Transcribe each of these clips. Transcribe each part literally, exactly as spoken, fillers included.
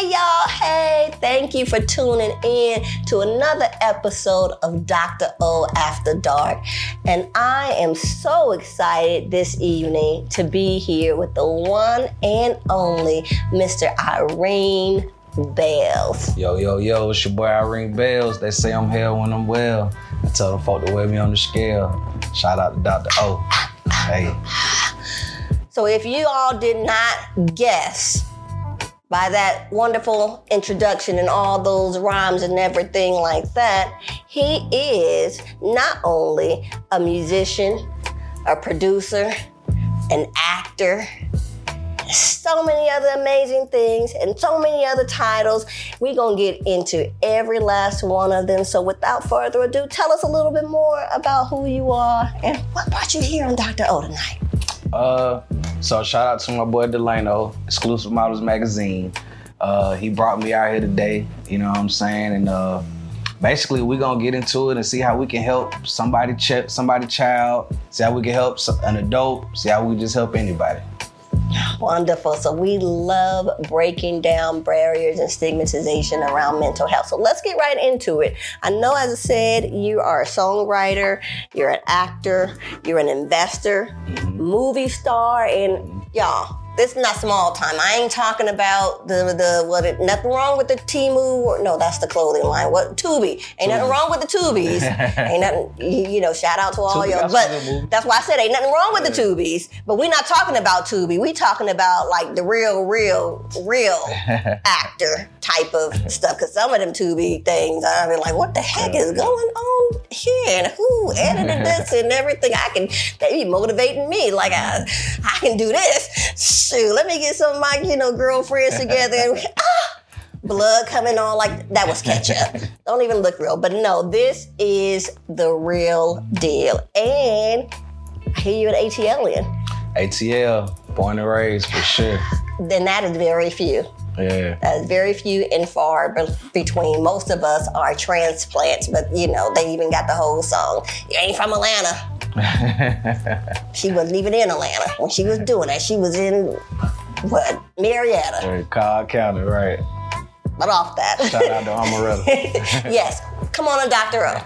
Hey y'all, hey, thank you for tuning in to another episode of Doctor O After Dark. And I am so excited this evening to be here with the one and only Mister Irene Bales. Yo, yo, yo, it's your boy Irene Bales. They say I'm hell when I'm well. I tell them folk to wear me on the scale. Shout out to Doctor O. Hey. So if you all did not guess by that wonderful introduction and all those rhymes and everything like that, he is not only a musician, a producer, an actor, so many other amazing things and so many other titles. We're gonna get into every last one of them. So without further ado, tell us a little bit more about who you are and what brought you here on Doctor O tonight. Uh, so shout out to my boy Delano, Exclusive Models Magazine. Uh, he brought me out here today, you know what I'm saying? And uh, basically we gonna get into it and see how we can help somebody, ch- somebody child, see how we can help an adult, see how we just help anybody. Wonderful. So we love breaking down barriers and stigmatization around mental health. So let's get right into it. I know, as I said, you are a songwriter, you're an actor, you're an investor, mm-hmm. movie star, and y'all, this is not small time. I ain't talking about the, the what, it, nothing wrong with the Temu, or, no, that's the clothing line. What, Tubi. Ain't Tubi. Nothing wrong with the Tubies. Ain't nothing, you, you know, shout out to all y'all. But that's why I said ain't nothing wrong with the Tubies. But we're not talking about Tubi. We talking about like the real, real, real actor type of stuff. Because some of them Tubi things, I mean, like, what the heck is going on here? And who edited this and everything? I can, they be motivating me. Like, I, I can do this. Shoot, let me get some of my, you know, girlfriends together and ah, blood coming on like that was ketchup. Don't even look real. But no, this is the real deal. And I hear you an A T L in. A T L, born and raised for sure. Then that is very few. Yeah. That is very few and far between. Most of us are transplants, but you know, they even got the whole song. You ain't from Atlanta. She wasn't even in Atlanta when she was doing that. She was in, what, Marietta. Right, Cobb County, right. But off that. Shout out to Amaretto. Yes, come on, Doctor O.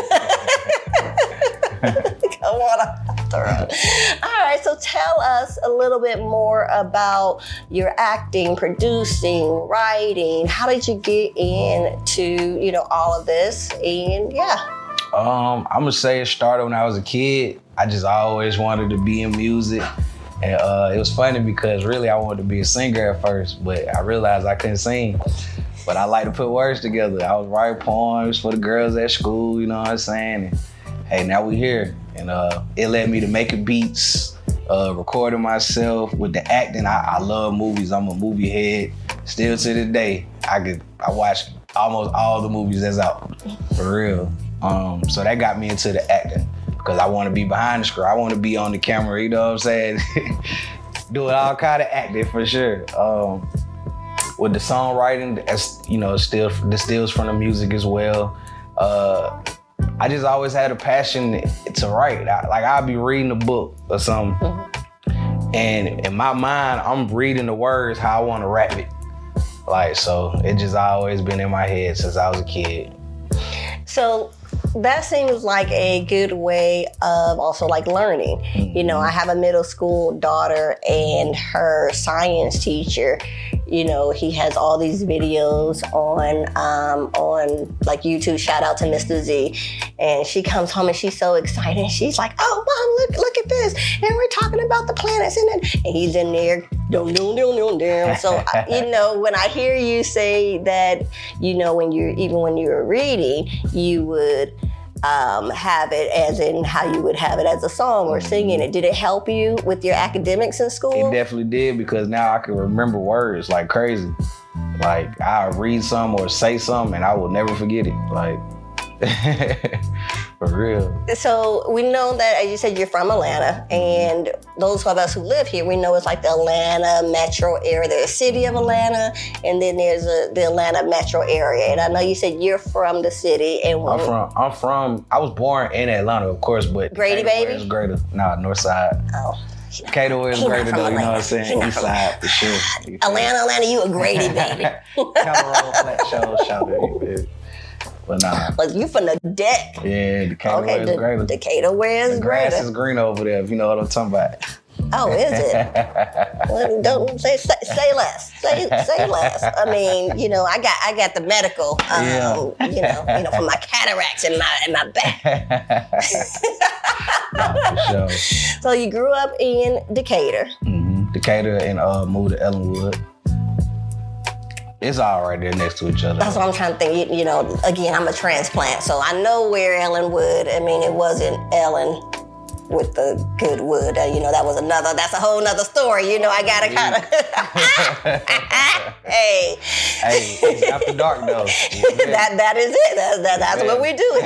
Come on, Doctor O. All right, so tell us a little bit more about your acting, producing, writing. How did you get into, you know, all of this? And yeah. Um, I'm gonna say it started when I was a kid. I just always wanted to be in music. And uh, it was funny because really I wanted to be a singer at first, but I realized I couldn't sing. But I like to put words together. I was writing poems for the girls at school, you know what I'm saying? And hey, now we here. And uh, it led me to making beats, uh, recording myself. With the acting, I, I love movies. I'm a movie head. Still to this day, I could I watch almost all the movies that's out, for real. Um, so that got me into the acting because I want to be behind the screen. I want to be on the camera, you know what I'm saying? Doing all kind of acting for sure. Um, with the songwriting, that's, you know, still distills from the music as well. Uh, I just always had a passion to write. I, like I'd be reading a book or something, mm-hmm. and in my mind, I'm reading the words how I want to rap it. Like, so it just always been in my head since I was a kid. So that seems like a good way of also like learning. Mm-hmm. You know, I have a middle school daughter and her science teacher, you know, he has all these videos on um, on like YouTube. Shout out to Mister Z. And she comes home and she's so excited. She's like, oh, Mom, look, look at this. And we're talking about the planets. And, then, and he's in there. Dum, dum, dum, dum, dum. So, you know, when I hear you say that, you know, when you're, even when you were reading, you would um, have it as in how you would have it as a song or singing it. Did it help you with your academics in school? It definitely did, because now I can remember words like crazy. Like, I'll read some or say something and I will never forget it. Like, for real. So we know that, as you said, you're from Atlanta, and those of us who live here, we know it's like the Atlanta metro area. There's a city of Atlanta, and then there's a, the Atlanta metro area. And I know you said you're from the city. And I'm from, I'm from, I was born in Atlanta, of course, but Grady, baby? It's Greater, nah, North Side. Oh. Decatur is greater though, you know what I'm saying? East side for sure. Atlanta, Atlanta, you a Grady baby. Colorado Flat Show, shout out, baby. But nah. But you from the deck. Yeah, Decatur okay, is De- greater. Decatur where is the grass greater. is green over there, if you know what I'm talking about. Oh, is it? Well, don't say, say say less. Say say less. I mean, you know, I got I got the medical. Um, Yeah. You know, you know, for my cataracts and my and my back. Nah, for sure. So you grew up in Decatur. Mm-hmm. Decatur and uh, moved to Ellenwood. It's all right there next to each other. That's what I'm trying to think. You, you know, again, I'm a transplant, so I know where Ellenwood. I mean, it wasn't Ellen with the good wood. Uh, you know, that was another. That's a whole nother story. You know, I gotta kind of. Hey. Hey, it's after dark though. that that is it. That, that, that's what we do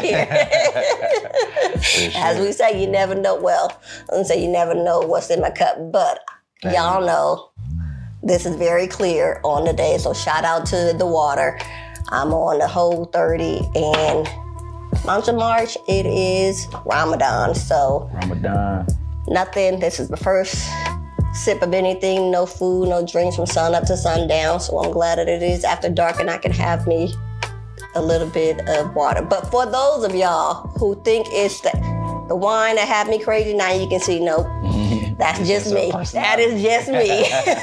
here. Sure. As we say, you never know. Well, I'm gonna say you never know what's in my cup, but Dang. y'all know this is very clear on the day. So shout out to the water. I'm on the whole thirty, and month of March it is Ramadan. So Ramadan. nothing. This is the first sip of anything. No food, no drinks from sun up to sundown. So I'm glad that it is after dark, and I can have me a little bit of water. But for those of y'all who think it's the, the wine that had me crazy, now you can see, nope, that's just me. That is just me.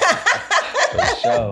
For sure.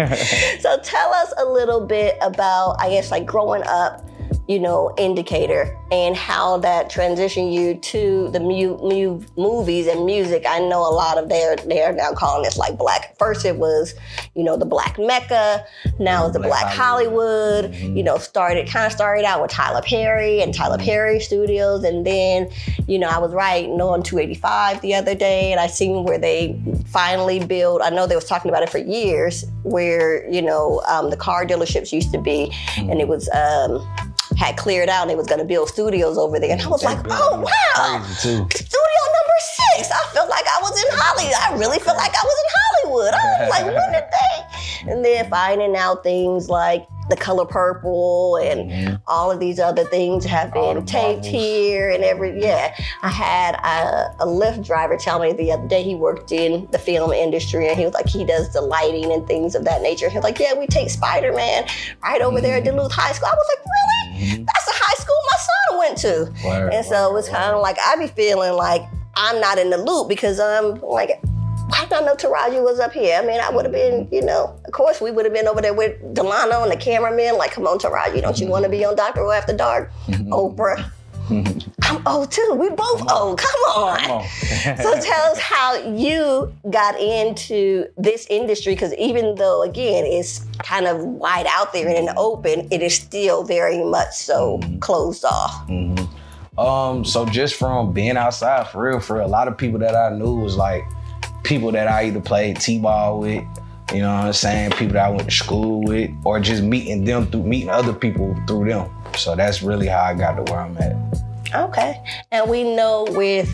So tell us a little bit about, I guess, like growing up, you know, in Decatur, and how that transitioned you to the mu- mu- movies and music. I know a lot of their, they're now calling this like black. First it was, you know, the Black Mecca. Now it's the Black, black Hollywood. Hollywood. Mm-hmm. You know, started, kind of started out with Tyler Perry and Tyler Perry Studios. And then, you know, I was riding on two eighty-five the other day, and I seen where they finally built, I know they was talking about it for years, where, you know, um, the car dealerships used to be, mm-hmm. and it was, um, had cleared out and they was gonna build studios over there. And I was like, oh wow, studio number six. I felt like I was in Hollywood. I really felt like I was in Hollywood. I was like, what did they? And then finding out things like The Color Purple and mm-hmm. all of these other things have been taped here and every, yeah. I had a, a Lyft driver tell me the other day he worked in the film industry, and he was like, he does the lighting and things of that nature. He was like, yeah, we take Spider-Man right over mm-hmm. there at Duluth High School. I was like, really? Mm-hmm. That's the high school my son went to. Word, and so word, it's kind of like, I be feeling like I'm not in the loop because I'm like, why did I know Taraji was up here? I mean, I would have been, you know, of course we would have been over there with Delano and the cameraman. Like, come on, Taraji, don't you want to be on Doctor Who After Dark? Mm-hmm. Oprah. Mm-hmm. I'm old too. We both come old. Come on. Come on. So tell us how you got into this industry, because even though, again, it's kind of wide out there and in the open, it is still very much so mm-hmm. closed off. Mm-hmm. Um, so just from being outside, for real, for real, a lot of people that I knew was like, people that I either played t-ball with, you know what I'm saying, people that I went to school with, or just meeting them through meeting other people through them. So that's really how I got to where I'm at. Okay. And we know with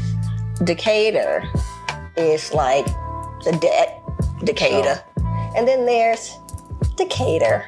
Decatur, it's like the debt, Decatur. Oh. And then there's Decatur.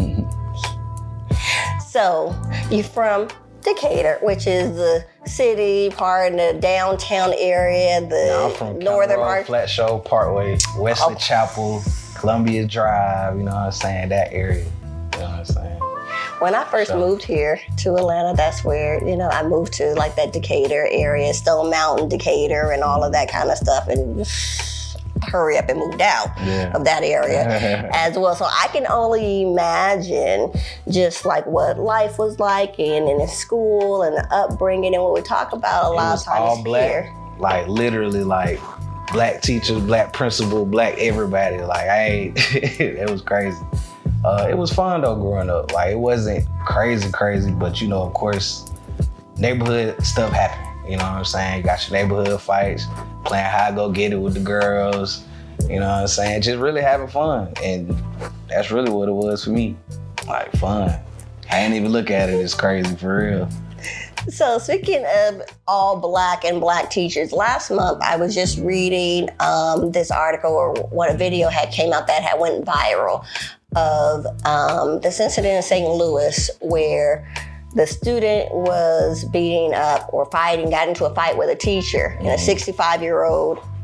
So you're from Decatur, which is the city part in the downtown area, the no, I'm from northern part. Flat Show Parkway, Wesley oh. Chapel, Columbia Drive, you know what I'm saying, that area, you know what I'm saying. When I first so. moved here to Atlanta, that's where, you know, I moved to like that Decatur area, Stone Mountain, Decatur, and all of that kind of stuff, and hurry up and moved out yeah. of that area as well. So I can only imagine just like what life was like and in school and the upbringing and what we talk about a lot of times all black, here. Like literally like black teachers, black principal, black everybody. Like I ain't, it was crazy. Uh, it was fun though growing up. Like it wasn't crazy, crazy, but you know, of course, neighborhood stuff happened. You know what I'm saying? Got your neighborhood fights, playing hide go get it with the girls. You know what I'm saying? Just really having fun. And that's really what it was for me. Like fun. I ain't even look at it as crazy for real. So speaking of all black and black teachers, last month I was just reading um, this article or what a video had came out that had went viral of um, this incident in Saint Louis where the student was beating up or fighting, got into a fight with a teacher, mm-hmm. and a sixty-five-year-old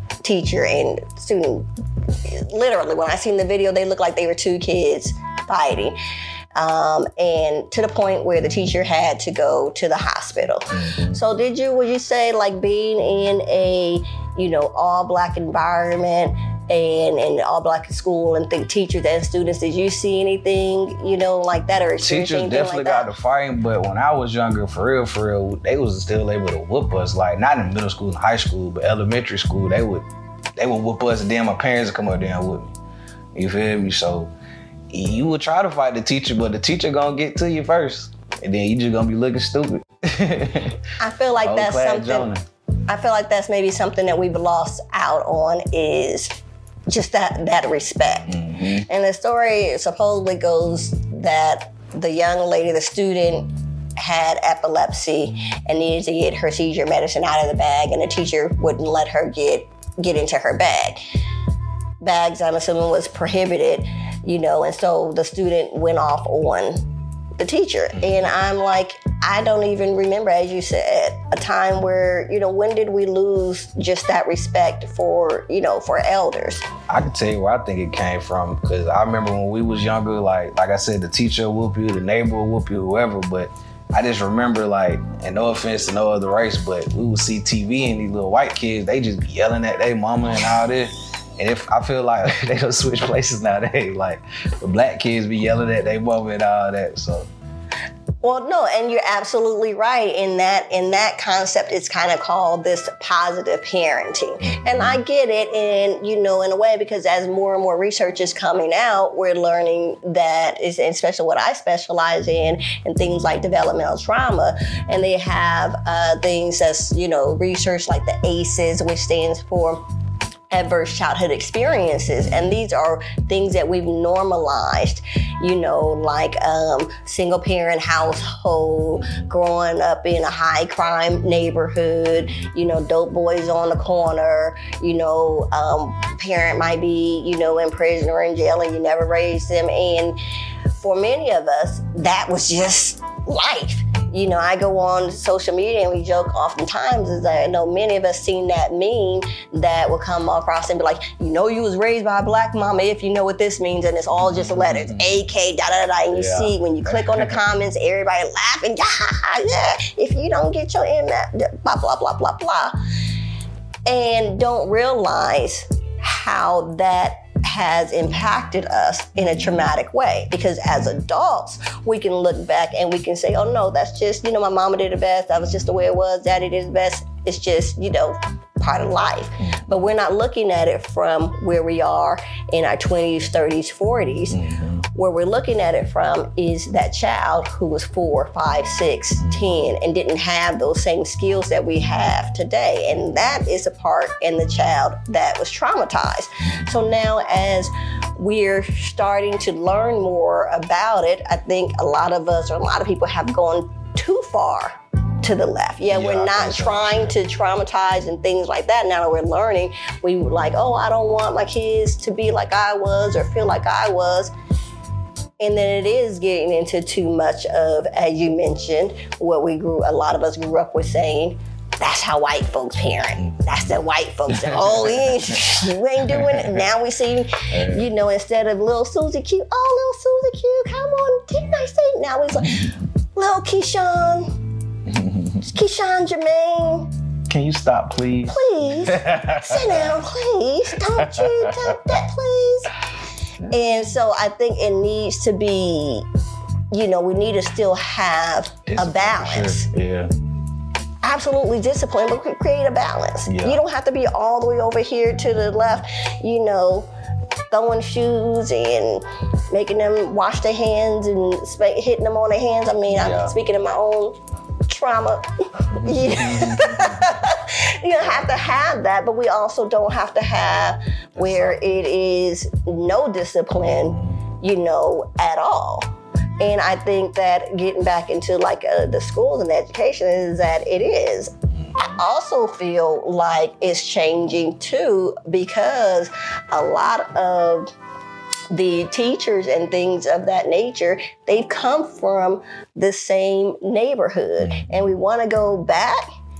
teacher and student. Literally, when I seen the video, they looked like they were two kids fighting. Um, and to the point where the teacher had to go to the hospital. Mm-hmm. So did you, would you say, like, being in a, you know, all black environment and in all black school and think teachers and students, did you see anything, you know, like that, or teachers definitely like got to fighting? But when I was younger, for real, for real, they was still able to whoop us. Like, not in middle school and high school, but elementary school, they would, they would whoop us, and then my parents would come up there and whoop me. You feel me? So you would try to fight the teacher, but the teacher gonna get to you first, and then you just gonna be looking stupid. I feel like that's something. Jonah. I feel like that's maybe something that we've lost out on, is just that that respect. Mm-hmm. And the story supposedly goes that the young lady, the student, had epilepsy and needed to get her seizure medicine out of the bag, and the teacher wouldn't let her get get into her bag. Bags, I'm assuming, was prohibited, you know, and so the student went off on the teacher. And I'm like, I don't even remember, as you said, a time where, you know, when did we lose just that respect for, you know, for elders? I can tell you where I think it came from, because I remember when we was younger, like like I said, the teacher will whoop you, the neighbor will whoop you, whoever, but I just remember, like, and no offense to no other race, but we would see T V and these little white kids, they just be yelling at their mama and all this. And if I feel like they don't switch places nowadays, like the black kids be yelling at their mama and all that, so. Well, no, and you're absolutely right in that in that concept. It's kind of called this positive parenting. And I get it, and, you know, in a way, because as more and more research is coming out, we're learning that, is especially what I specialize in, and things like developmental trauma. And they have uh, things that's, you know, research like the A C Es, which stands for adverse childhood experiences, and these are things that we've normalized, you know, like um, single parent household, growing up in a high crime neighborhood, you know, dope boys on the corner, you know, um, parent might be, you know, in prison or in jail and you never raised them. And for many of us, that was just life. You know, I go on social media and we joke oftentimes, is that I know many of us seen that meme that will come across and be like, you know, you was raised by a black mama if you know what this means, and it's all just letters, A K, da da da, and you yeah. see when you click on the comments, everybody laughing, yeah, yeah, if you don't get your M F, blah, blah, blah, blah, blah. And don't realize how that has impacted us in a traumatic way, because as adults we can look back and we can say, oh no, that's just, you know, my mama did the best, that was just the way it was, daddy did the best, it's just, you know, part of life. But we're not looking at it from where we are in our twenties, thirties, forties. Mm-hmm. Where we're looking at it from is that child who was four, five, six, ten, and didn't have those same skills that we have today. And that is a part in the child that was traumatized. So now as we're starting to learn more about it, I think a lot of us, or a lot of people, have gone too far to the left. Yeah, yeah, we're not trying to traumatize and things like that. Now that we're learning, we were like, oh, I don't want my kids to be like I was or feel like I was. And then it is getting into too much of, as you mentioned, what we grew, a lot of us grew up with saying, that's how white folks parent. That's the white folks. Oh, you ain't, you ain't doing it. Now we see, you know, instead of little Susie Q, oh, little Susie Q, come on, didn't I say? Now it's like, little Keyshawn, Keyshawn Jermaine. Can you stop, please? Please, sit down, please. Don't you do that, please. And so I think it needs to be, you know, we need to still have discipline, a balance. Sure. Yeah. Absolutely discipline, but create a balance. Yeah. You don't have to be all the way over here to the left, you know, throwing shoes and making them wash their hands and sp- hitting them on their hands. I mean, yeah. I'm speaking of my own trauma. You don't have to have that, but we also don't have to have where it is no discipline, you know, at all. And I think that getting back into like uh, the schools and the education is that it is. I also feel like it's changing too, because a lot of the teachers and things of that nature, they've come from the same neighborhood. And we want to go back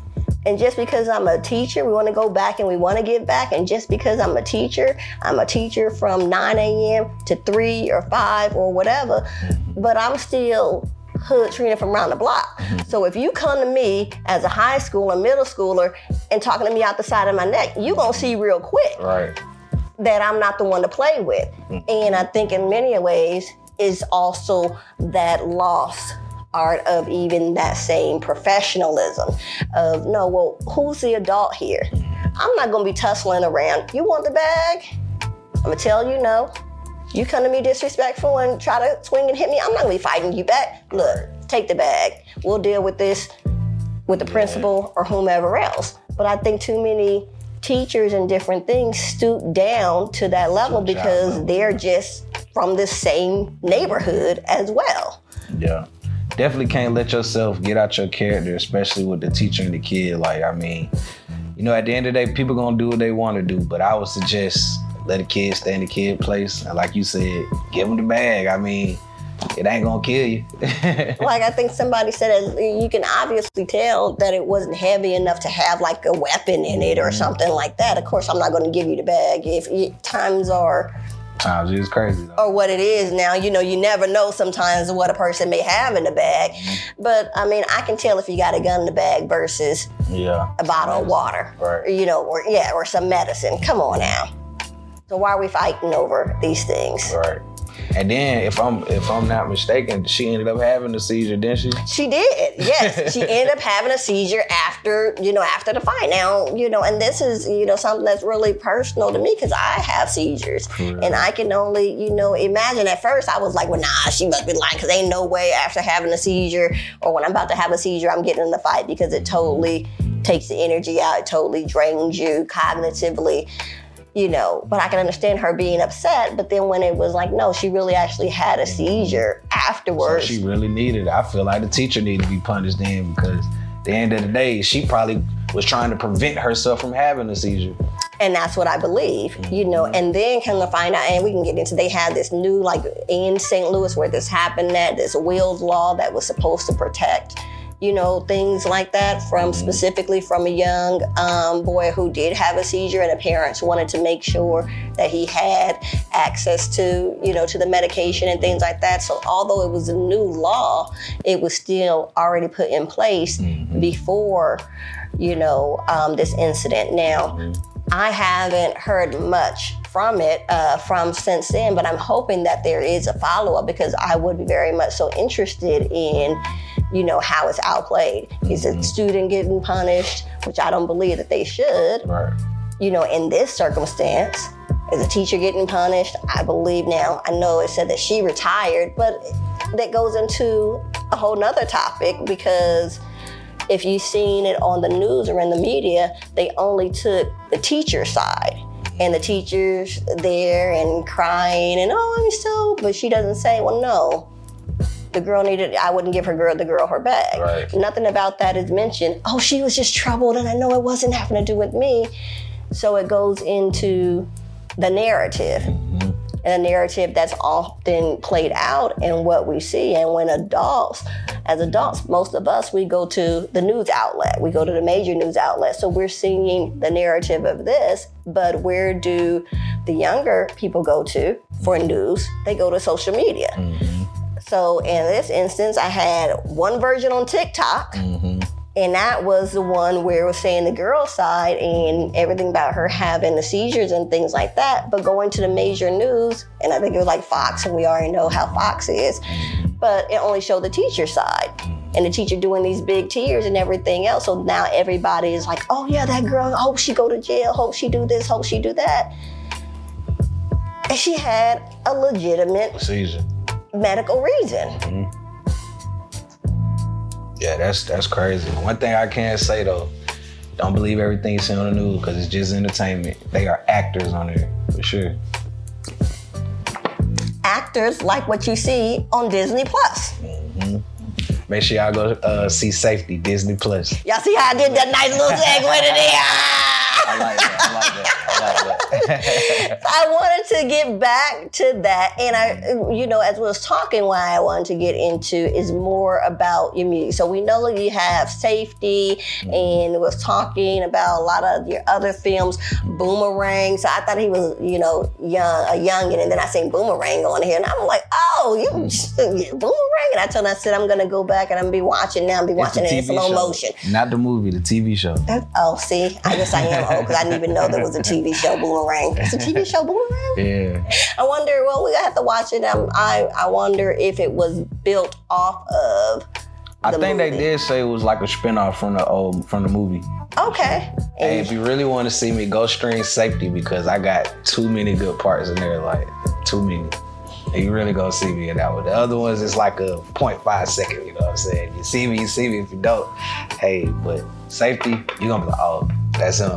And just because I'm a teacher, we want to go back and we want to give back. And just because I'm a teacher, I'm a teacher from nine a.m. to three or five or whatever, but I'm still Hood Trina from around the block. So if you come to me as a high schooler, middle schooler, and talking to me out the side of my neck, you're going to see real quick right. that I'm not the one to play with. Mm-hmm. And I think in many ways is also that lost art of even that same professionalism of, no, well, who's the adult here? I'm not going to be tussling around. You want the bag? I'm going to tell you no. You come to me disrespectful and try to swing and hit me, I'm not going to be fighting you back. Look, take the bag. We'll deal with this with the yeah. principal or whomever else. But I think too many teachers and different things stoop down to that level so because level. They're just from the same neighborhood as well. Yeah. Definitely can't let yourself get out your character, especially with the teacher and the kid. Like, I mean, you know, at the end of the day, people gonna do what they want to do, but I would suggest let a kid stay in the kid place. And like you said, give them the bag. I mean, it ain't gonna kill you. Like I think somebody said, you can obviously tell that it wasn't heavy enough to have like a weapon in it or mm-hmm. something like that. Of course, I'm not gonna give you the bag if you, times are... Times is crazy though. Or what it is now. You know, you never know sometimes what a person may have in the bag. Mm-hmm. But I mean, I can tell if you got a gun in the bag versus yeah. a bottle of water. Right. You know, or yeah, or some medicine. Come on now. So why are we fighting over these things? Right. And then, if I'm if I'm not mistaken, she ended up having a seizure, didn't she? She did, yes. She ended up having a seizure after, you know, after the fight. Now, you know, and this is, you know, something that's really personal to me because I have seizures. Right. And I can only, you know, imagine at first I was like, well, nah, she must be lying because ain't no way after having a seizure or when I'm about to have a seizure, I'm getting in the fight because it totally takes the energy out. It totally drains you cognitively. You know, but I can understand her being upset. But then when it was like, no, she really actually had a seizure afterwards. So she really needed it. I feel like the teacher needed to be punished then because at the end of the day, she probably was trying to prevent herself from having a seizure. And that's what I believe, mm-hmm. you know, and then come to find out, and we can get into, they had this new, like in Saint Louis where this happened, that this Wills law that was supposed to protect, you know, things like that from mm-hmm. specifically from a young um, boy who did have a seizure, and the parents wanted to make sure that he had access to, you know, to the medication and things like that. So although it was a new law, it was still already put in place mm-hmm. before, you know, um, this incident. Now, mm-hmm. I haven't heard much from it uh, from since then, but I'm hoping that there is a follow-up because I would be very much so interested in, you know, how it's outplayed. Mm-hmm. Is a student getting punished, which I don't believe that they should. Right. You know, in this circumstance, is a teacher getting punished? I believe now, I know it said that she retired, but that goes into a whole nother topic because if you've seen it on the news or in the media, they only took the teacher side. And the teacher's there and crying and, oh, I'm so, but she doesn't say, well, no, the girl needed, I wouldn't give her girl, the girl her bag. Right. Nothing about that is mentioned. Oh, she was just troubled and I know it wasn't having to do with me. So it goes into the narrative. Mm-hmm. And a narrative that's often played out in what we see. And when adults, as adults, most of us, we go to the news outlet. We go to the major news outlet. So we're seeing the narrative of this, but where do the younger people go to for news? They go to social media. Mm-hmm. So in this instance, I had one version on TikTok. Mm-hmm. And that was the one where it was saying the girl side and everything about her having the seizures and things like that. But going to the major news, and I think it was like Fox, and we already know how Fox is, but it only showed the teacher side. And the teacher doing these big tears and everything else. So now everybody is like, oh yeah, that girl, hope she go to jail, hope she do this, hope she do that. And she had a legitimate seizure. Medical reason. Mm-hmm. Yeah, that's that's crazy. One thing I can say though, don't believe everything you see on the news because it's just entertainment. They are actors on there, for sure. Actors like what you see on Disney Plus. Mm-hmm. Make sure y'all go uh, see Safety, Disney Plus. Y'all see how I did that nice little segue to there? I like that, I like that, I like I wanted to get back to that. And I, you know, as we was talking, why I wanted to get into is more about your music. So we know that you have Safety, and was talking about a lot of your other films, Boomerang. So I thought he was, you know, young, a youngin', and then I seen Boomerang on here, and I'm like, oh, you Boomerang. And I told him, I said, I'm gonna go back and I'm gonna be watching now, and be watching it in slow show. motion. Not the movie, the T V show. Oh, see, I guess I am old because I didn't even know there was a T V show, Boomerang. It's a T V show, Boomerang? Yeah. I wonder, well, we have to watch it. Um, I, I wonder if it was built off of I the think movie. they did say it was like a spinoff from the old, from the movie. Okay. Hey, if you really want to see me, go stream Safety, because I got too many good parts in there, like too many. And you really gonna see me in that one. The other ones is like a zero point five second, you know what I'm saying? You see me, you see me. If you don't, hey, but Safety, you're gonna be like, oh, that's him.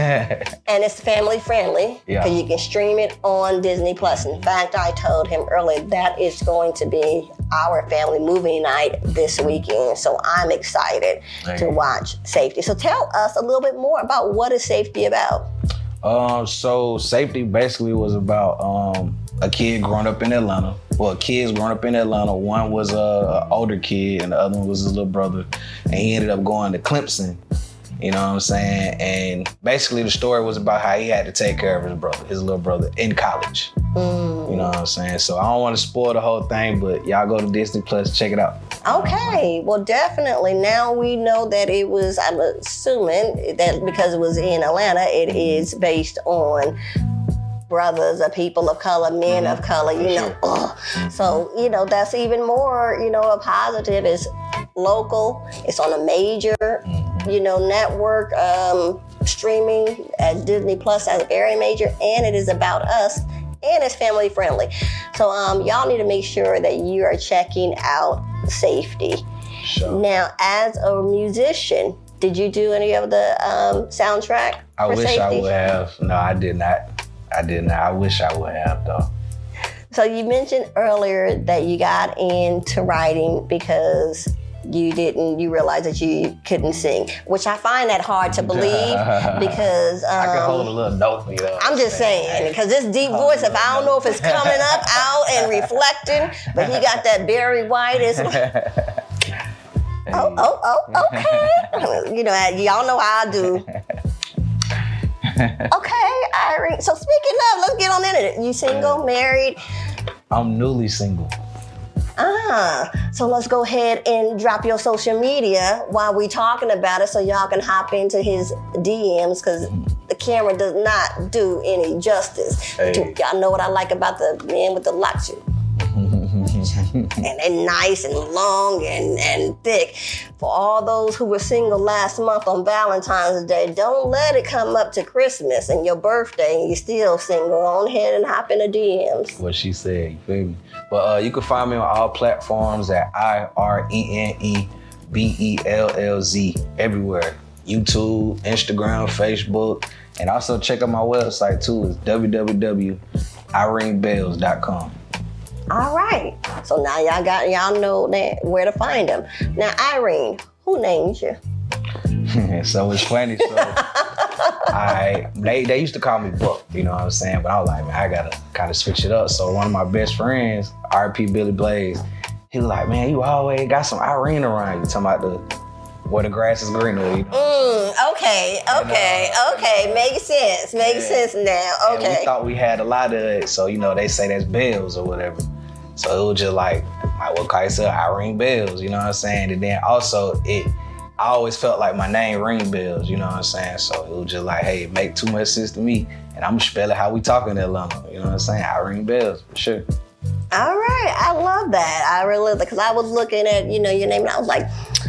And it's family friendly because Yeah. you can stream it on Disney Plus. In fact, I told him earlier that is going to be our family movie night this weekend. So I'm excited Thank to you. watch Safety. So tell us a little bit more about what is Safety about. Um, so Safety basically was about um a kid growing up in Atlanta. Well, kids growing up in Atlanta. One was a, a older kid, and the other one was his little brother. And he ended up going to Clemson. You know what I'm saying? And basically the story was about how he had to take care of his brother, his little brother, in college. Mm. You know what I'm saying? So I don't want to spoil the whole thing, but y'all go to Disney Plus, check it out. Okay, well, definitely. Now we know that it was, I'm assuming that because it was in Atlanta, it is based on brothers of people of color, men Mm-hmm. of color, you know. Sure. Ugh. So, you know, that's even more, you know, a positive. It's local, it's on a major, Mm-hmm. you know, network, um, streaming at Disney Plus. That's very major, and it is about us, and it's family friendly. So um, y'all need to make sure that you are checking out Safety. Sure. Now, as a musician, did you do any of the um, soundtrack I for wish Safety? I would have. No, I did not. I did not. I wish I would have, though. So you mentioned earlier that you got into writing because you didn't, you realized that you couldn't sing, which I find that hard to believe because um, I can hold a little note, you know. I'm just saying, because this deep voice, if I don't know if it's coming up, out and reflecting, but he got that Barry White. It's oh, oh, oh, okay. You know, y'all know how I do. Okay, Irene. So speaking of, let's get on into it. You single, married? I'm newly single. Ah, so let's go ahead and drop your social media while we talking about it so y'all can hop into his D Ms because the camera does not do any justice. Hey. Y'all know what I like about the men with the locks. And they're nice and long and, and thick. For all those who were single last month on Valentine's Day, don't let it come up to Christmas and your birthday and you're still single. Go on ahead and hop in the D Ms. What she said, you feel me? But uh, you can find me on all platforms at I R E N E B E L L Z, everywhere. YouTube, Instagram, Facebook, and also check out my website too. It's w w w dot irene bells dot com. All right. So now y'all got y'all know that where to find them. Now, Irene, who named you? So it's funny. So I they they used to call me Buck, you know what I'm saying? But I was like, man, I gotta kind of switch it up. So one of my best friends, R P Billy Blaze, he was like, man, you always got some Irene around you. Talking about the where the grass is greener, you know? Mm, okay, okay, And, uh, okay. Makes sense. Makes Yeah. sense now. And Okay. we thought we had a lot of it, so you know they say that's Bells or whatever. So it was just like, might well call yourself Irene Bells, you know what I'm saying? And then also it, I always felt like my name ring bells, you know what I'm saying? So it was just like, hey, it make too much sense to me, and I'm gonna spell it how we talk in Atlanta, you know what I'm saying? Irene Bells, for sure. All right. I love that. I really love that because I was looking at, you know, your name and I was like,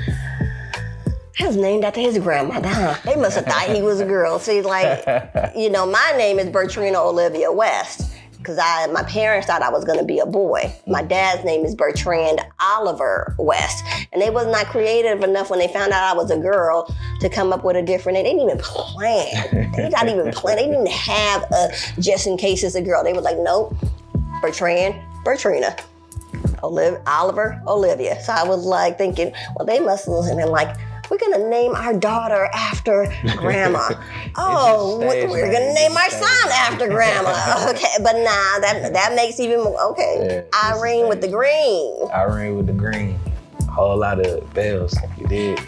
he was named after his grandmother, huh? They must have thought he was a girl. See, like, you know, my name is Bertrina Olivia West because I, my parents thought I was going to be a boy. My dad's name is Bertrand Oliver West. And they was not creative enough when they found out I was a girl to come up with a different name. They didn't even plan. They not even plan. They didn't have a just in case it's a girl. They was like, nope, Bertrand, Bertrina. Oliv- Oliver, Olivia. So I was like thinking, well, they must have been like, we're gonna name our daughter after grandma. Oh, we're, we're gonna name our son after grandma. Okay, but nah, that that makes even more. Okay, yeah, Irene with the green. Irene with the green. A whole lot of bells. You did.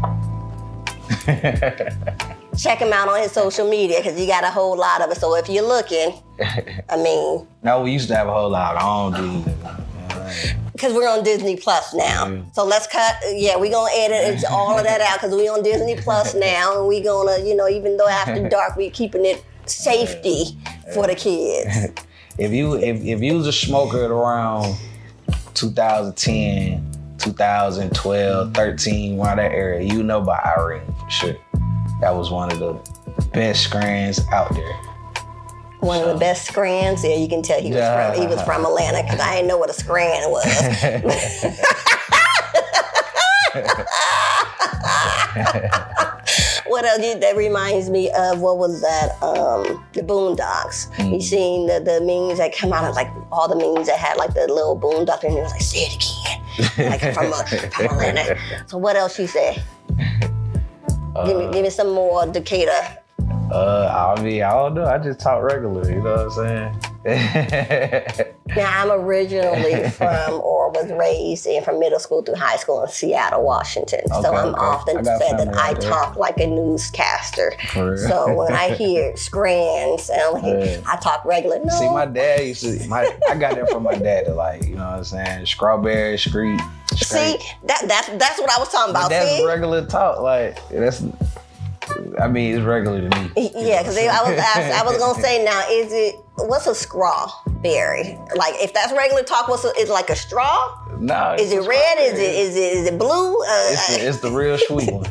Check him out on his social media because he got a whole lot of it. So if you're looking, I mean. No, we used to have a whole lot. I don't do it. Because we're on Disney Plus now. Mm. So let's cut, yeah, we're going to edit all of that out because we're on Disney Plus now. And we're going to, you know, even though after dark, we're keeping it safety for the kids. If you if, if you was a smoker at around two thousand ten, two thousand twelve, thirteen, around that area, you know about Irene for sure. That was one of the best screens out there. One of the best screens. Yeah, you can tell he was yeah. from he was from Atlanta because I didn't know what a screen was. What else? That reminds me of what was that? Um, the Boondocks. Mm. You seen the the memes that come out of like all the memes that had like the little Boondock and it was like say it again, like from, uh, from Atlanta. So what else you say? Uh, give me give me some more Decatur. Uh, I mean, I don't know. I just talk regular, you know what I'm saying? Now, I'm originally from or was raised in from middle school through high school in Seattle, Washington. Okay, so I'm okay. often said that I right talk like a newscaster. So when I hear screens and like, yeah. I talk regular. No. See, my dad used to, my, I got that from my dad, like, you know what I'm saying? Strawberry, street. See, that, that's, that's what I was talking about. But that's See? regular talk. Like, that's... I mean, it's regular to me. Yeah, because I was asked, I was gonna say now, is it what's a strawberry? Like, if that's regular talk, what's a, is it like a straw? No. Is it red? Is it is it is it blue? Uh, it's, the, it's the real sweet one.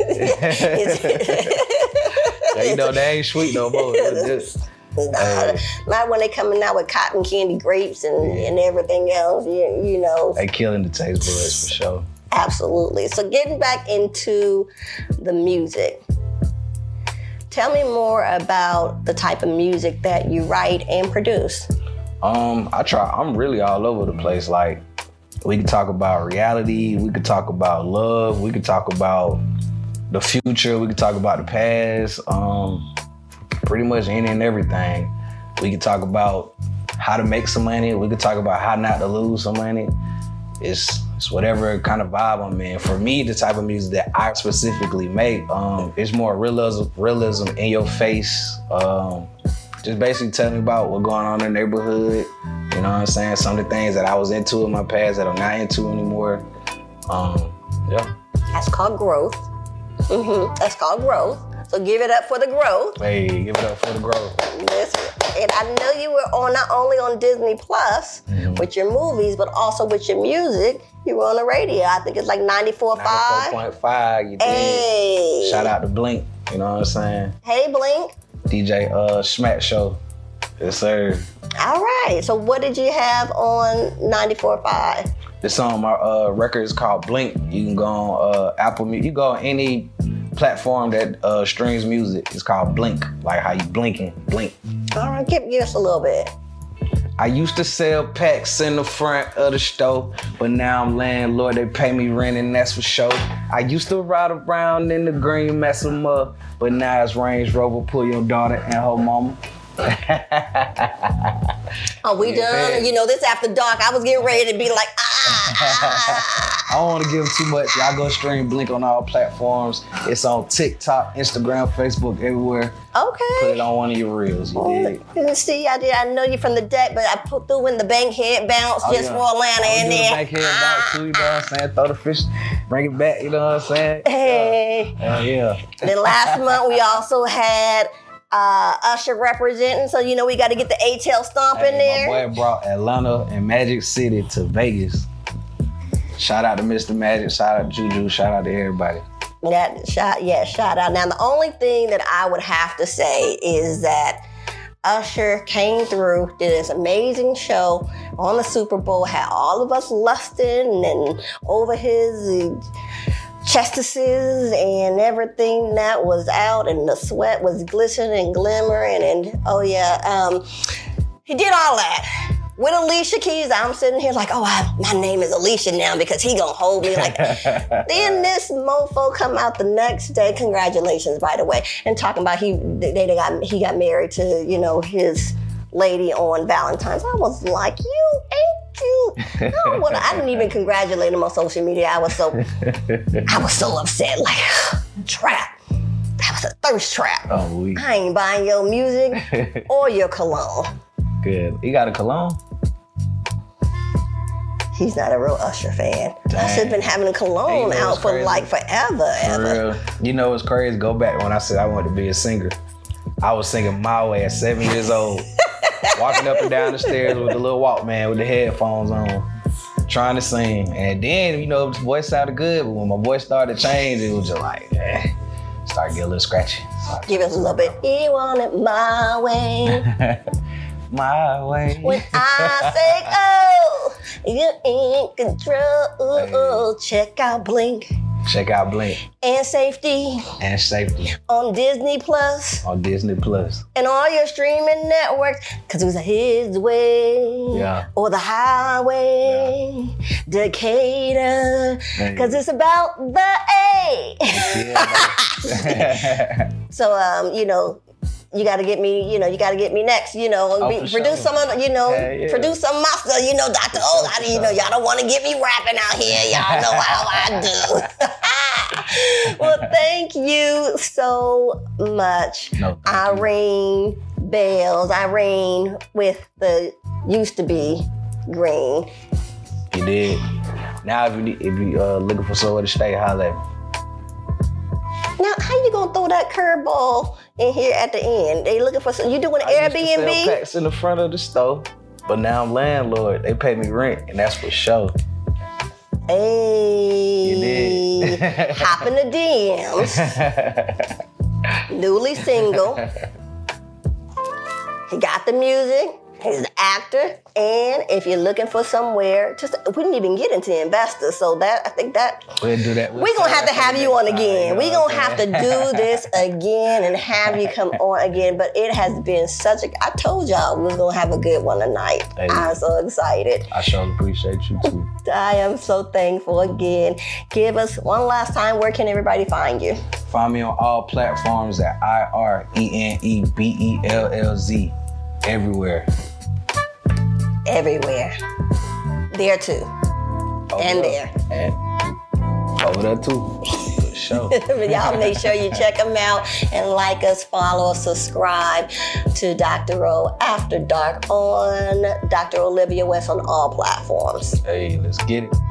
Yeah, you know they ain't sweet no more. Just, nah, hey. Not when they coming out with cotton candy grapes and, yeah. and everything else. You, you know, they killing the taste buds for sure. Absolutely. So getting back into the music. Tell me more about the type of music that you write and produce. Um, I try, I'm really all over the place. Like, we could talk about reality, we could talk about love, we could talk about the future, we could talk about the past, um, pretty much any and everything. We could talk about how to make some money, we could talk about how not to lose some money. It's, it's whatever kind of vibe I'm in. For me, the type of music that I specifically make, um, it's more realism, realism in your face. Um, just basically telling me about what's going on in the neighborhood. You know what I'm saying? Some of the things that I was into in my past that I'm not into anymore. Um, yeah. That's called growth. Mm-hmm. That's called growth. So give it up for the growth. Hey, give it up for the growth. Listen, and I know you were on not only on Disney Plus mm-hmm. with your movies, but also with your music. You were on the radio. I think it's like ninety-four point five. ninety-four point five, you did. Hey. Shout out to Blink, you know what I'm saying? Hey, Blink. D J uh, Smack Show. Yes, sir. All right. So what did you have on ninety-four point five? This song, my uh, record is called Blink. You can go on uh, Apple Music. You go on any platform that uh, streams music. It's called Blink, like how you blinking, blink. All right, give, give us a little bit. I used to sell packs in the front of the store, but now I'm landlord, they pay me rent and that's for sure. I used to ride around in the green, mess them up, but now it's Range Rover, pull your daughter and her mama. Are we yeah, done? Man. You know, this after dark, I was getting ready to be like, ah, ah. I don't want to give too much. Y'all go stream Blink on all platforms. It's on TikTok, Instagram, Facebook, everywhere. Okay. Put it on one of your reels. You well, did. See, I did. I know you from the deck, but I put through in the Bankhead bounce oh, just yeah. for Atlanta in there. The Bankhead ah. bounce too, you know what I'm saying? Throw the fish, bring it back, you know what I'm saying? Hey. Hell yeah. And then last month, we also had Uh, Usher representing, so you know we got to get the A-Tail stomp hey, in there. My boy brought Atlanta and Magic City to Vegas. Shout out to Mister Magic, shout out to Juju, shout out to everybody. That shout, yeah, shout out. Now the only thing that I would have to say is that Usher came through, did this amazing show on the Super Bowl, had all of us lusting and over his chestises and everything that was out, and the sweat was glistening and glimmering, and oh yeah, um, he did all that. with Alicia Keys. I'm sitting here like, oh, I, my name is Alicia now because he gonna hold me like that. Then this mofo come out the next day. Congratulations, by the way, and talking about he they, they got he got married to, you know, his lady on Valentine's. I was like, you ain't you. No, well, I didn't even congratulate him on social media. I was so I was so upset. Like, trap. That was a thirst trap. Oh, we. I ain't buying your music or your cologne. Good. You got a cologne? He's not a real Usher fan. Dang. Usher's been having a cologne Hey, you know out for crazy? like forever, For ever. real. You know what's crazy? Go back when I said I wanted to be a singer. I was singing My Way at seven years old. Walking up and down the stairs with the little Walkman with the headphones on. Trying to sing. And then, you know, the voice sounded good, but when my voice started to change, it was just like, eh. Started getting a little scratchy. So Give us a little bit. He want it my way. My way. When I say, oh, you in control. Check out Blink Check out Blink and Safety and Safety on Disney Plus on Disney Plus. and all your streaming networks. Cause it was his way Yeah. or the highway, Decatur. Hey. Cause it's about the A. Yeah. So, um, you know, you got to get me, you know, you got to get me next, you know, Oh, be, for produce sure. some of, you know, Yeah, yeah. produce some master, you know, Doctor O, for I, you know, sure. y'all don't want to get me rapping out here. Y'all know how I do. Well, thank you so much, No, thank you. Irene Bales, Irene with the used to be green. You did. Now, if you need- if you uh, looking for somewhere to stay, holla at me. Now, how you gonna throw that curveball in here at the end? They looking for some, you doing I used to sell Airbnb? packs in the front of the store, but now I'm landlord. They pay me rent, and that's for sure. Hey, You did. hop in the D Ms. Newly single. He got the music. He's an actor. And if you're looking for somewhere, just we didn't even get into investors. So that I think that We'll do that. We'll we're gonna say have to that have for you the on next time, again. you know We're what gonna I'm have to saying? do this again and have you come on again. But it has been such a I told y'all we was gonna have a good one tonight. Hey. I'm so excited. I sure appreciate you too. I am so thankful again. Give us one last time, where can everybody find you? Find me on all platforms at I R E N E B E L L Z. Everywhere. Everywhere. There too. Over And there. And over there too. For sure. But y'all make sure you check them out and like us, follow us, subscribe to Doctor O After Dark on Doctor Olivia West on all platforms. Hey, let's get it.